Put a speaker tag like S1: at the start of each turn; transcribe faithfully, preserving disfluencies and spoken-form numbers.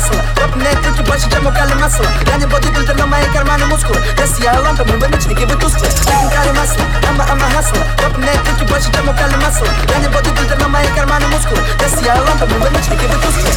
S1: hustler. Крупные трюки больше, чем у Кали Масла. Я не бодибилдер, но мои карманы мускулы. Если я лампа, мы вымечники, вы тусклые. Ликин Кали Масла, ама ама хасла. Крупные трюки больше, чем у Кали Масла. Я не бодибилдер, но мои карманы мускулы. Если я лампа, мы вымечники, вы тусклые.